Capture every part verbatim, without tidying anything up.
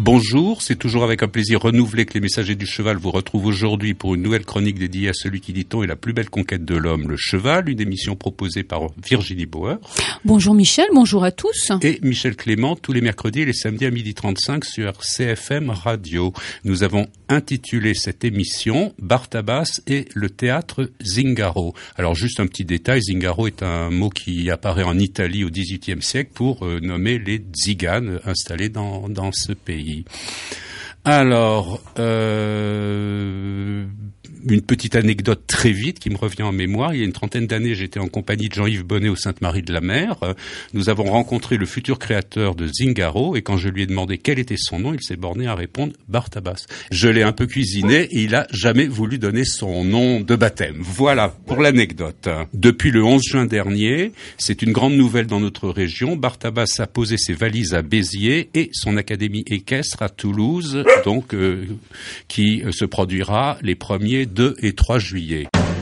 Bonjour, c'est toujours avec un plaisir renouvelé que les messagers du cheval vous retrouvent aujourd'hui pour une nouvelle chronique dédiée à celui qui, dit-on, est la plus belle conquête de l'homme, le cheval, une émission proposée par Virginie Bauer. Bonjour Michel, bonjour à tous. Et Michel Clément, tous les mercredis et les samedis à midi trente-cinq sur C F M Radio. Nous avons intitulé cette émission « Bartabas et le théâtre Zingaro ». Alors juste un petit détail, Zingaro est un mot qui apparaît en Italie au dix-huitième siècle pour euh, nommer les tziganes installés dans, dans ce pays. Alors, euh, une petite anecdote très vite qui me revient en mémoire. Il y a une trentaine d'années, j'étais en compagnie de Jean-Yves Bonnet au Sainte-Marie-de-la-Mer. Nous avons rencontré le futur créateur de Zingaro et quand je lui ai demandé quel était son nom, il s'est borné à répondre Bartabas. Je l'ai un peu cuisiné et il a jamais voulu donner son nom de baptême. Voilà pour l'anecdote. Depuis le onze juin dernier, c'est une grande nouvelle dans notre région. Bartabas a posé ses valises à Béziers et son académie équestre à Toulouse, donc euh, qui euh, se produira les premiers deux et trois juillet.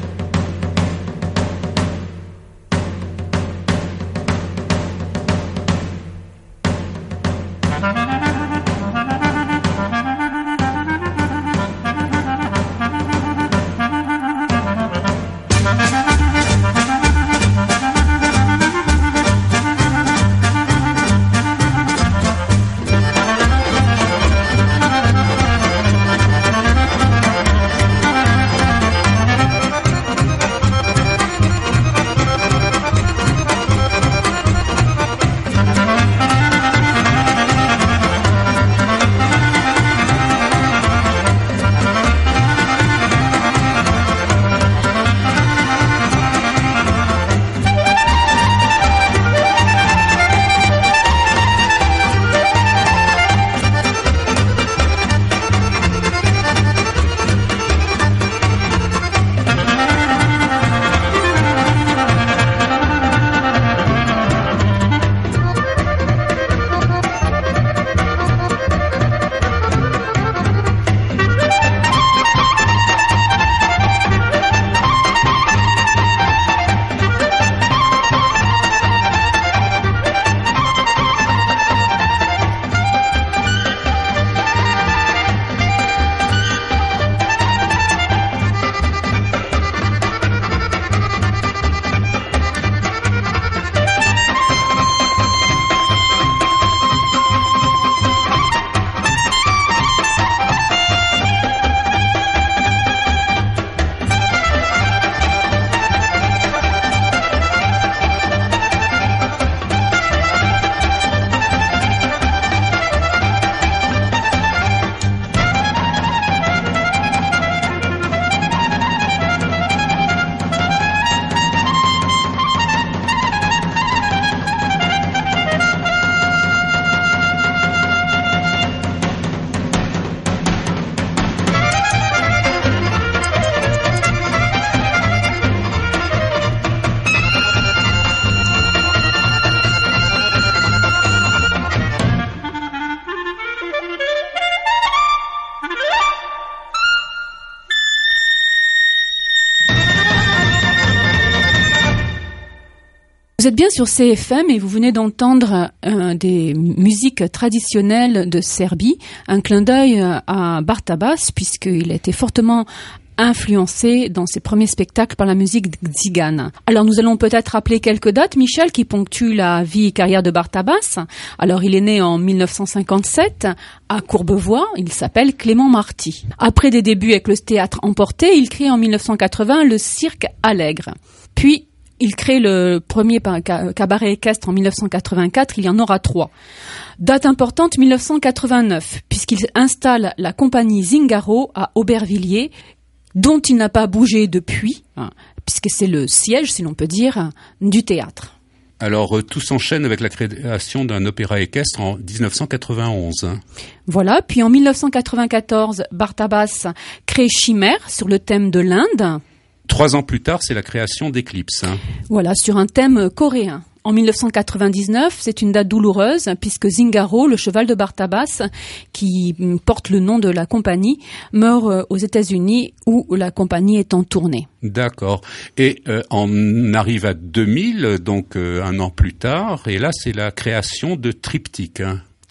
Vous êtes bien sur C F M et vous venez d'entendre euh, des musiques traditionnelles de Serbie, un clin d'œil à Bartabas puisqu'il a été fortement influencé dans ses premiers spectacles par la musique tzigane. Alors nous allons peut-être rappeler quelques dates, Michel, qui ponctuent la vie et carrière de Bartabas. Alors il est né en mille neuf cent cinquante-sept à Courbevoie, il s'appelle Clément Marty. Après des débuts avec le théâtre Emporté, il crée en mille neuf cent quatre-vingts le Cirque Allègre. Puis il crée le premier cabaret équestre en mille neuf cent quatre-vingt-quatre, il y en aura trois. Date importante, mille neuf cent quatre-vingt-neuf, puisqu'il installe la compagnie Zingaro à Aubervilliers, dont il n'a pas bougé depuis, hein, puisque c'est le siège, si l'on peut dire, du théâtre. Alors, euh, tout s'enchaîne avec la création d'un opéra équestre en dix-neuf cent quatre-vingt-onze. Voilà, puis en mille neuf cent quatre-vingt-quatorze, Bartabas crée Chimère sur le thème de l'Inde. Trois ans plus tard, c'est la création d'Eclipse. Hein. Voilà, sur un thème coréen. En mille neuf cent quatre-vingt-dix-neuf, c'est une date douloureuse puisque Zingaro, le cheval de Bartabas, qui porte le nom de la compagnie, meurt aux États-Unis où la compagnie est en tournée. D'accord. Et euh, on arrive à deux mille, donc euh, un an plus tard, et là c'est la création de Triptyque. Hein.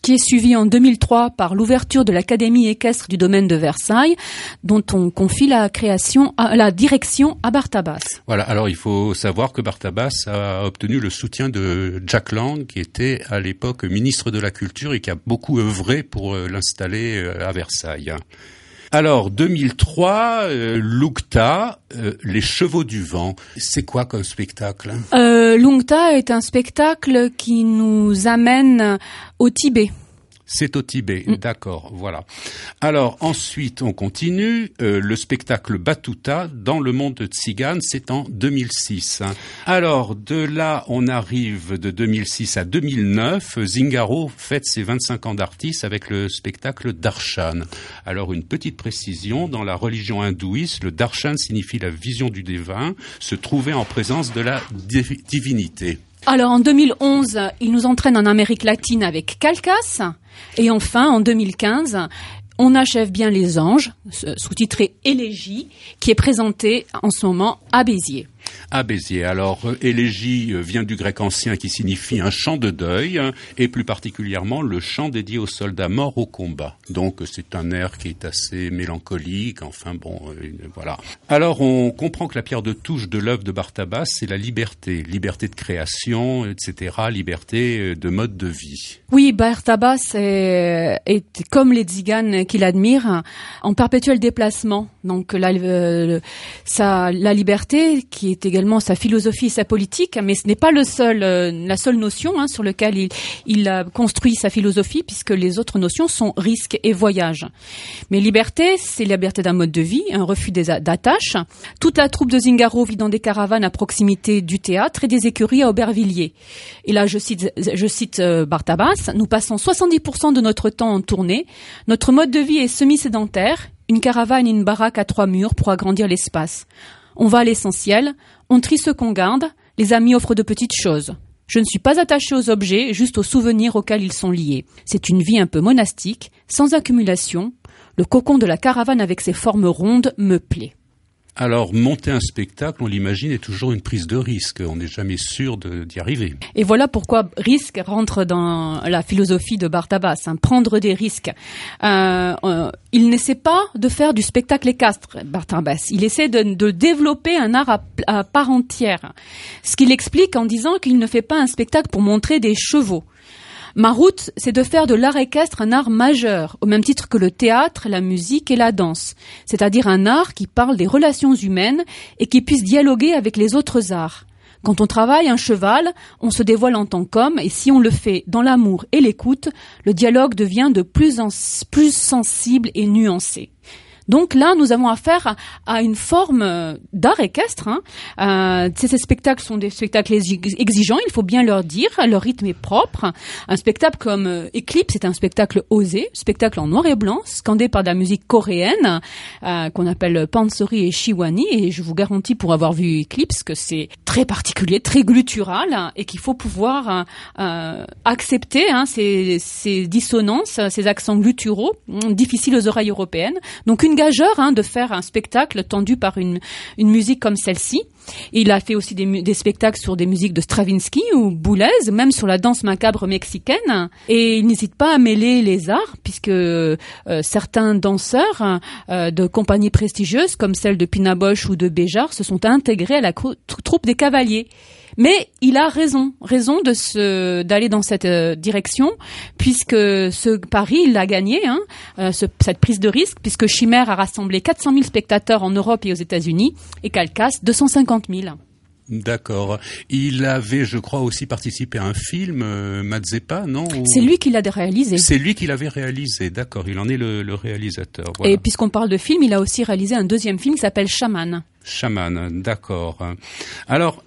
qui est suivi en deux mille trois par l'ouverture de l'Académie équestre du domaine de Versailles, dont on confie la création, à, la direction à Bartabas. Voilà, alors il faut savoir que Bartabas a obtenu le soutien de Jack Lang, qui était à l'époque ministre de la Culture et qui a beaucoup œuvré pour l'installer à Versailles. Alors, deux mille trois, euh, Lungta, euh, les chevaux du vent. C'est quoi comme spectacle? euh, Lungta est un spectacle qui nous amène au Tibet. C'est au Tibet, Mm. d'accord, voilà. Alors ensuite, on continue. Euh, le spectacle Batuta dans le monde de Tzigane, c'est en deux mille six. Alors de là, on arrive de deux mille six à deux mille neuf. Zingaro fête ses vingt-cinq ans d'artiste avec le spectacle Darshan. Alors une petite précision, dans la religion hindouiste, le Darshan signifie la vision du divin, se trouver en présence de la div- divinité. Alors en deux mille onze, il nous entraîne en Amérique latine avec Calcas. Et enfin, en deux mille quinze, on achève bien Les Anges, sous-titré Élégie, qui est présenté en ce moment à Béziers. À Béziers. Alors, euh, élégie euh, vient du grec ancien qui signifie un chant de deuil, hein, et plus particulièrement le chant dédié aux soldats morts au combat. Donc, euh, c'est un air qui est assez mélancolique, enfin bon, euh, voilà. Alors, on comprend que la pierre de touche de l'œuvre de Bartabas, c'est la liberté. Liberté de création, et cetera, liberté euh, de mode de vie. Oui, Bartabas est, est comme les Tziganes qu'il admire, en perpétuel déplacement. Donc, la, euh, sa, la liberté, qui est également sa philosophie et sa politique, mais ce n'est pas le seul, euh, la seule notion hein, sur laquelle il, il a construit sa philosophie, puisque les autres notions sont risque et voyage. Mais liberté, c'est la liberté d'un mode de vie, un refus des a- d'attache. Toute la troupe de Zingaro vit dans des caravanes à proximité du théâtre et des écuries à Aubervilliers. Et là, je cite, je cite euh, Bartabas, nous passons soixante-dix pour cent de notre temps en tournée. Notre mode de vie est semi-sédentaire, une caravane et une baraque à trois murs pour agrandir l'espace. On va à l'essentiel, on trie ce qu'on garde, les amis offrent de petites choses. Je ne suis pas attaché aux objets, juste aux souvenirs auxquels ils sont liés. C'est une vie un peu monastique, sans accumulation. Le cocon de la caravane avec ses formes rondes me plaît. Alors, monter un spectacle, on l'imagine, est toujours une prise de risque. On n'est jamais sûr de, d'y arriver. Et voilà pourquoi risque rentre dans la philosophie de Bartabas, hein, prendre des risques. Euh, euh, il n'essaie pas de faire du spectacle équestre, Bartabas. Il essaie de, de développer un art à, à part entière. Ce qu'il explique en disant qu'il ne fait pas un spectacle pour montrer des chevaux. Ma route, c'est de faire de l'art équestre un art majeur, au même titre que le théâtre, la musique et la danse. C'est-à-dire un art qui parle des relations humaines et qui puisse dialoguer avec les autres arts. Quand on travaille un cheval, on se dévoile en tant qu'homme, et si on le fait dans l'amour et l'écoute, le dialogue devient de plus en plus sensible et nuancé. Donc là, nous avons affaire à, à une forme d'art équestre. Hein. Euh, ces spectacles sont des spectacles exigeants, il faut bien leur dire. Leur rythme est propre. Un spectacle comme euh, Eclipse, c'est un spectacle osé, spectacle en noir et blanc, scandé par de la musique coréenne euh, qu'on appelle Pansori et Shiwani. Et je vous garantis, pour avoir vu Eclipse, que c'est très particulier, très gluttural, hein, et qu'il faut pouvoir euh, accepter hein, ces, ces dissonances, ces accents glutturaux difficiles aux oreilles européennes. Donc une gageur hein, de faire un spectacle tendu par une, une musique comme celle-ci. Il a fait aussi des, des spectacles sur des musiques de Stravinsky ou Boulez, même sur la danse macabre mexicaine. Et il n'hésite pas à mêler les arts, puisque euh, certains danseurs euh, de compagnies prestigieuses, comme celle de Pina Bausch ou de Béjart, se sont intégrés à la cro- troupe des cavaliers. Mais il a raison, raison de se, d'aller dans cette euh, direction, puisque ce pari, il l'a gagné, hein, euh, ce, cette prise de risque, puisque Chimère a rassemblé quatre cent mille spectateurs en Europe et aux États-Unis, et Calcas deux cent cinquante mille. D'accord. Il avait, je crois, aussi participé à un film, euh, Mazeppa, non? Ou... C'est lui qui l'a réalisé. C'est lui qui l'avait réalisé, d'accord. Il en est le, le réalisateur. Voilà. Et puisqu'on parle de film, il a aussi réalisé un deuxième film qui s'appelle Shaman. Shaman, d'accord. Alors,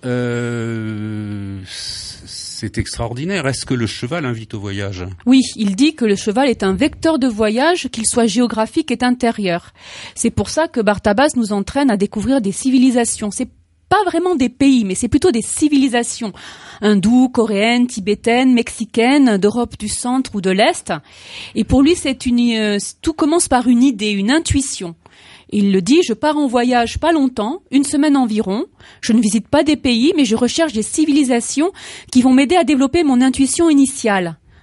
euh, c'est extraordinaire. Est-ce que le cheval invite au voyage? Oui, il dit que le cheval est un vecteur de voyage, qu'il soit géographique et intérieur. C'est pour ça que Bartabas nous entraîne à découvrir des civilisations. C'est pas vraiment des pays, mais c'est plutôt des civilisations hindoues, coréennes, tibétaines, mexicaines, d'Europe du centre ou de l'Est. Et pour lui, c'est une, euh, tout commence par une idée, une intuition. Il le dit, je pars en voyage pas longtemps, une semaine environ. Je ne visite pas des pays, mais je recherche des civilisations qui vont m'aider à développer mon intuition initiale.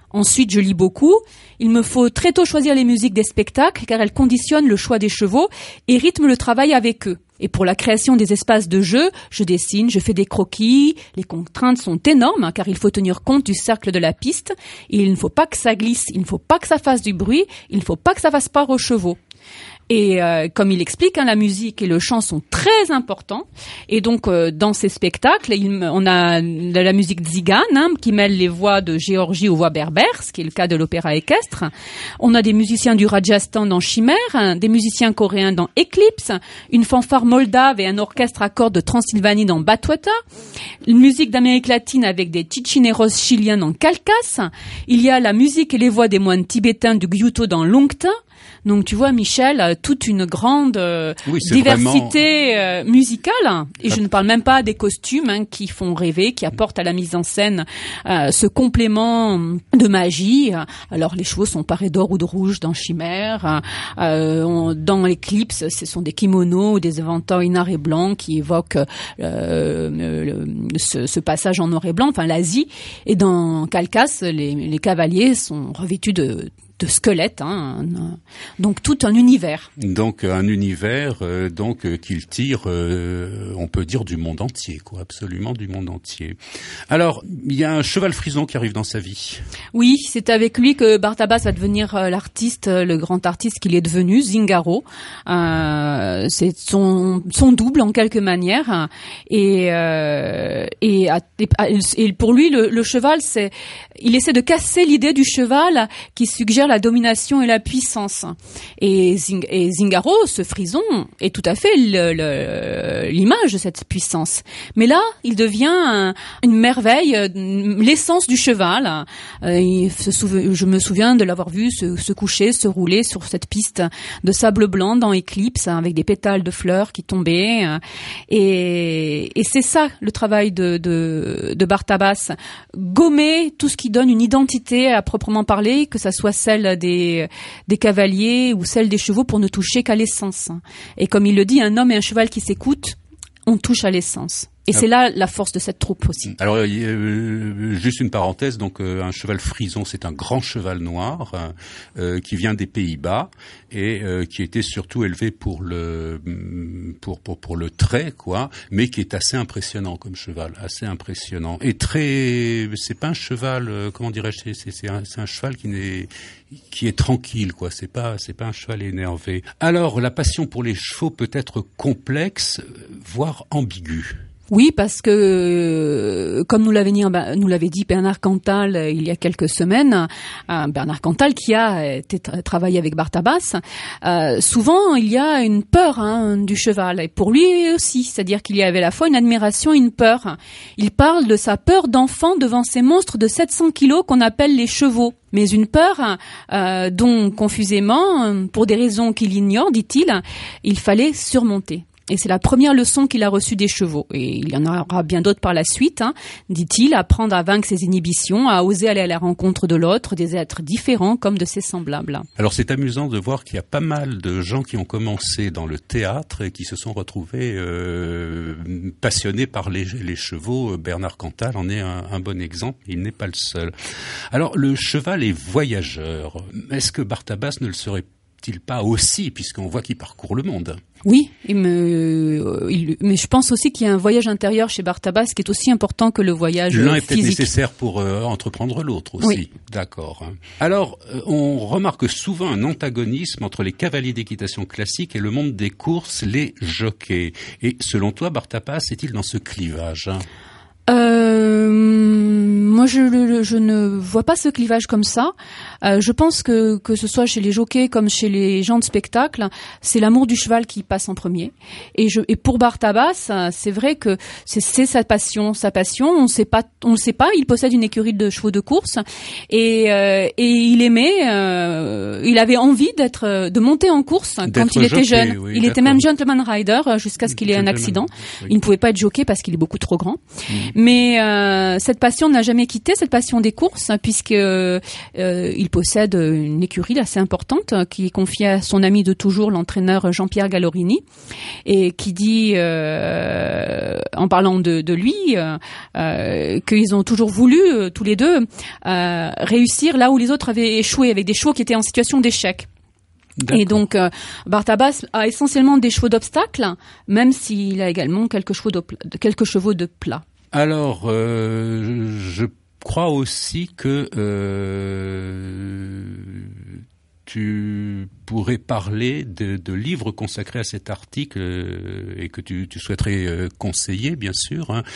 Ensuite, je lis beaucoup. Il me faut très tôt choisir les musiques des spectacles car elles conditionnent le choix des chevaux et rythment le travail avec eux. Et pour la création des espaces de jeu, je dessine, je fais des croquis. Les contraintes sont énormes hein, car il faut tenir compte du cercle de la piste. Et il ne faut pas que ça glisse, il ne faut pas que ça fasse du bruit, il ne faut pas que ça fasse peur aux chevaux. Et euh, comme il explique, hein, la musique et le chant sont très importants. Et donc, euh, dans ces spectacles, il, on a de la musique tzigane hein, qui mêle les voix de Géorgie aux voix berbères, ce qui est le cas de l'opéra équestre. On a des musiciens du Rajasthan dans Chimère, hein, des musiciens coréens dans Eclipse, une fanfare moldave et un orchestre à cordes de Transylvanie dans Batuata, une musique d'Amérique latine avec des chichineros chiliens dans Calcas. Il y a la musique et les voix des moines tibétains du Gyuto dans Longta. Donc tu vois, Michel, toute une grande euh, oui, diversité vraiment... euh, musicale. Et je ne parle même pas des costumes hein, qui font rêver, qui apportent à la mise en scène euh, ce complément de magie. Alors les chevaux sont parés d'or ou de rouge dans Chimère. Euh, on, dans Eclipse, ce sont des kimonos ou des éventails noirs et blancs qui évoquent euh, le, ce, ce passage en noir et blanc, enfin l'Asie. Et dans Calcas, les, les cavaliers sont revêtus de de squelettes, hein, donc tout un univers. Donc un univers, euh, donc euh, qu'il tire, euh, on peut dire du monde entier, quoi, absolument du monde entier. Alors il y a un cheval frison qui arrive dans sa vie. Oui, c'est avec lui que Bartabas va devenir euh, l'artiste, le grand artiste qu'il est devenu, Zingaro. Euh, c'est son son double en quelque manière, et euh, et, et, et pour lui le, le cheval, c'est, il essaie de casser l'idée du cheval qui suggère la domination et la puissance. Et, Zing, et Zingaro, ce frison, est tout à fait le, le, l'image de cette puissance. Mais là, il devient un, une merveille, l'essence du cheval. Euh, il se souve, je me souviens de l'avoir vu se, se coucher, se rouler sur cette piste de sable blanc dans Eclipse, avec des pétales de fleurs qui tombaient. Et, et c'est ça le travail de, de, de Bartabas. Gommer tout ce qui donne une identité à proprement parler, que ça soit celle des, des cavaliers ou celle des chevaux, pour ne toucher qu'à l'essence. Et comme il le dit, un homme et un cheval qui s'écoutent, on touche à l'essence. Et ah. c'est là la force de cette troupe aussi. Alors, euh, juste une parenthèse, donc euh, un cheval frison, c'est un grand cheval noir euh, qui vient des Pays-Bas et euh, qui était surtout élevé pour le pour pour pour le trait, quoi, mais qui est assez impressionnant comme cheval, assez impressionnant et très. C'est pas un cheval, euh, comment dirais-je, c'est c'est un, c'est un cheval qui n'est qui est tranquille, quoi. C'est pas c'est pas un cheval énervé. Alors, la passion pour les chevaux peut être complexe, voire ambiguë. Oui, parce que, comme nous l'avait dit, nous l'avait dit Bernard Cantal euh, il y a quelques semaines, euh, Bernard Cantal qui a été tra- travaillé avec Bartabas, euh, souvent il y a une peur hein, du cheval, et pour lui aussi, c'est-à-dire qu'il y avait à la fois une admiration et une peur. Il parle de sa peur d'enfant devant ces monstres de sept cents kilos qu'on appelle les chevaux. Mais une peur euh, dont, confusément, pour des raisons qu'il ignore, dit-il, il fallait surmonter. Et c'est la première leçon qu'il a reçue des chevaux. Et il y en aura bien d'autres par la suite, hein, dit-il, apprendre à vaincre ses inhibitions, à oser aller à la rencontre de l'autre, des êtres différents comme de ses semblables. Alors c'est amusant de voir qu'il y a pas mal de gens qui ont commencé dans le théâtre et qui se sont retrouvés euh, passionnés par les, les chevaux. Bernard Cantal en est un, un bon exemple, il n'est pas le seul. Alors le cheval est voyageur. Est-ce que Bartabas ne le serait il pas aussi, puisqu'on voit qu'il parcourt le monde? Oui, il me, il, mais je pense aussi qu'il y a un voyage intérieur chez Bartabas qui est aussi important que le voyage physique. L'un est peut-être nécessaire pour euh, entreprendre l'autre aussi. Oui. D'accord. Alors, euh, on remarque souvent un antagonisme entre les cavaliers d'équitation classiques et le monde des courses, les jockeys. Et selon toi, Bartabas est-il dans ce clivage? Euh, moi, je, je ne vois pas ce clivage comme ça. Euh, je pense que que ce soit chez les jockeys comme chez les gens de spectacle, c'est l'amour du cheval qui passe en premier. Et, je, et pour Bartabas, c'est vrai que c'est, c'est sa passion, sa passion. On sait pas, on le sait pas. Il possède une écurie de chevaux de course et euh, et il aimait, euh, il avait envie d'être, de monter en course d'être quand il jockey, était jeune. Oui, il d'accord. était même gentleman rider jusqu'à ce qu'il ait un accident. Oui. Il ne pouvait pas être jockey parce qu'il est beaucoup trop grand. Mmh. Mais euh, cette passion n'a jamais quitté quitté cette passion des courses puisque euh, il possède une écurie assez importante qui est confiée à son ami de toujours, l'entraîneur Jean-Pierre Gallorini, et qui dit, euh, en parlant de, de lui, euh, euh, qu'ils ont toujours voulu, euh, tous les deux, euh, réussir là où les autres avaient échoué, avec des chevaux qui étaient en situation d'échec. D'accord. Et donc, euh, Bartabas a essentiellement des chevaux d'obstacle, même s'il a également quelques chevaux de, quelques chevaux de plat. Alors, euh, je crois aussi que euh, tu pourrais parler de, de livres consacrés à cet article euh, et que tu, tu souhaiterais euh, conseiller, bien sûr, hein,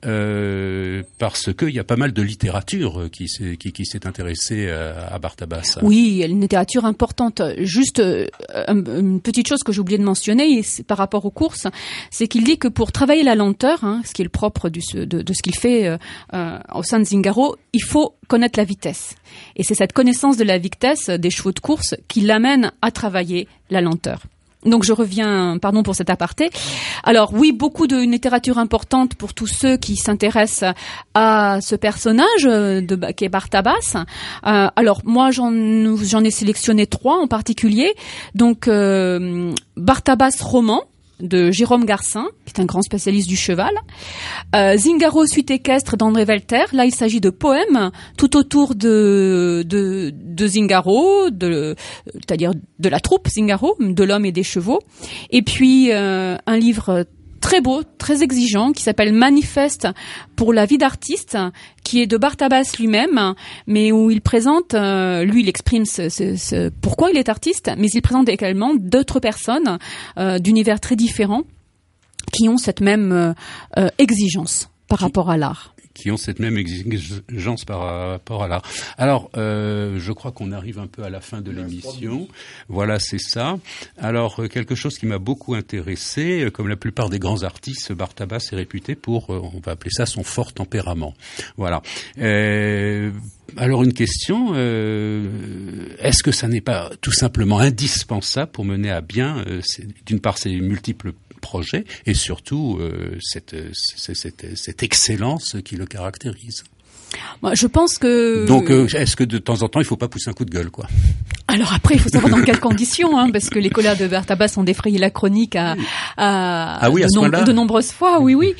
euh, parce qu'il y a pas mal de littérature qui s'est, qui, qui s'est intéressée à, à Bartabas. Oui, il y a une littérature importante. Juste euh, une petite chose que j'ai oublié de mentionner par rapport aux courses, c'est qu'il dit que pour travailler la lenteur, hein, ce qui est le propre du, de, de ce qu'il fait euh, euh, au sein de Zingaro, il faut connaître la vitesse. Et c'est cette connaissance de la vitesse des chevaux de course qui l'amène à travailler la lenteur. Donc je reviens, pardon pour cet aparté. Alors oui, beaucoup de littérature importante pour tous ceux qui s'intéressent à ce personnage de qui est Bartabas. Euh, alors moi j'en j'en ai sélectionné trois en particulier. Donc euh, Bartabas roman de Jérôme Garcin, qui est un grand spécialiste du cheval. Euh, Zingaro, suite équestre d'André Velter. Là, il s'agit de poèmes tout autour de de, de Zingaro, de, c'est-à-dire de la troupe Zingaro, de l'homme et des chevaux. Et puis euh, un livre très beau, très exigeant, qui s'appelle Manifeste pour la vie d'artiste, qui est de Bartabas lui-même, mais où il présente, euh, lui il exprime ce, ce, ce, pourquoi il est artiste, mais il présente également d'autres personnes euh, d'univers très différents qui ont cette même euh, exigence par qui, rapport à l'art. Qui ont cette même exigence par rapport à l'art. Alors, euh, je crois qu'on arrive un peu à la fin de l'émission. Voilà, c'est ça. Alors, quelque chose qui m'a beaucoup intéressé, comme la plupart des grands artistes, Bartabas est réputé pour, on va appeler ça son fort tempérament. Voilà. Euh, alors, une question, euh, est-ce que ça n'est pas tout simplement indispensable pour mener à bien, euh, d'une part, ces multiples projet et surtout euh, cette, cette, cette, cette excellence qui le caractérise. Moi, je pense que... Donc, euh, est-ce que de temps en temps, il ne faut pas pousser un coup de gueule, quoi ? Alors après, il faut savoir dans quelles conditions, hein, parce que les collègues de Bartabas ont défrayé la chronique à, à, ah oui, à de, ce nom, de nombreuses fois, oui, oui.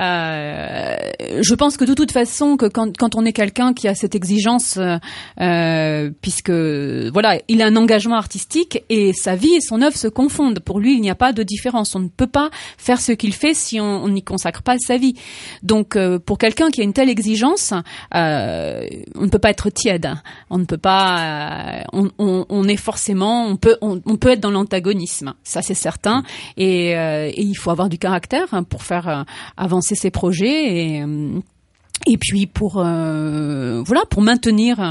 euh, je pense que de toute façon, que quand, quand on est quelqu'un qui a cette exigence, euh, puisque voilà, il a un engagement artistique et sa vie et son œuvre se confondent. Pour lui, il n'y a pas de différence. On ne peut pas faire ce qu'il fait si on n'y consacre pas sa vie. Donc, euh, pour quelqu'un qui a une telle exigence, euh, on ne peut pas être tiède. On ne peut pas. Euh, on, on, on est forcément. On peut. On, on peut être dans l'antagonisme. Ça, c'est certain. Et, euh, et il faut avoir du caractère pour faire euh, avancer ses projets. Et, euh, Et puis pour euh, voilà pour maintenir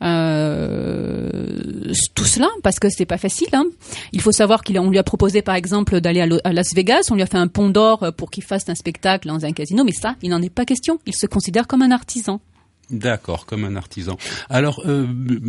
euh, tout cela, parce que c'est pas facile. Hein. Il faut savoir qu'il on lui a proposé par exemple d'aller à Las Vegas, on lui a fait un pont d'or pour qu'il fasse un spectacle dans un casino, mais ça, il n'en est pas question. Il se considère comme un artisan. D'accord, comme un artisan. Alors, euh,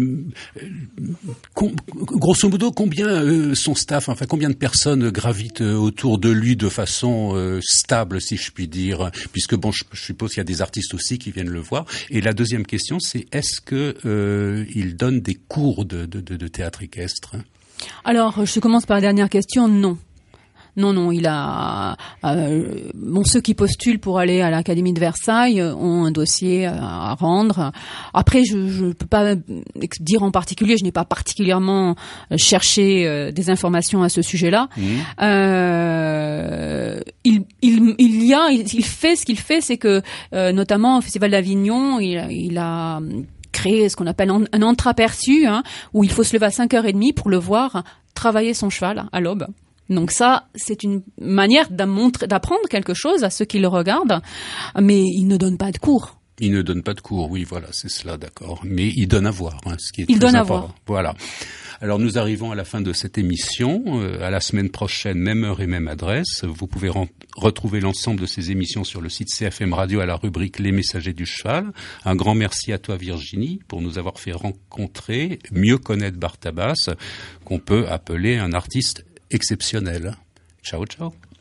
com- grosso modo, combien euh, son staff, enfin combien de personnes gravitent autour de lui de façon euh, stable, si je puis dire, puisque bon, je, je suppose qu'il y a des artistes aussi qui viennent le voir. Et la deuxième question, c'est est-ce que euh, il donne des cours de, de, de, de théâtre équestre ? Alors, je commence par la dernière question. Non. Non, non, il a... Euh, bon, ceux qui postulent pour aller à l'Académie de Versailles ont un dossier à rendre. Après, je ne peux pas dire en particulier, je n'ai pas particulièrement cherché euh, des informations à ce sujet-là. Mmh. Euh, il, il, il y a... Il, il fait ce qu'il fait, c'est que, euh, notamment au Festival d'Avignon, il, il a... créé ce qu'on appelle un, un entreaperçu, hein, où il faut se lever à cinq heures trente pour le voir travailler son cheval à l'aube. Donc ça, c'est une manière d'apprendre quelque chose à ceux qui le regardent, mais il ne donne pas de cours. Il ne donne pas de cours, oui, voilà, c'est cela, d'accord. Mais il donne à voir, hein, ce qui est il très donne important. À voir. Voilà. Alors nous arrivons à la fin de cette émission. Euh, à la semaine prochaine, même heure et même adresse. Vous pouvez re- retrouver l'ensemble de ces émissions sur le site C F M Radio à la rubrique Les Messagers du Cheval. Un grand merci à toi Virginie pour nous avoir fait rencontrer, mieux connaître Bartabas, qu'on peut appeler un artiste exceptionnel. Ciao, ciao.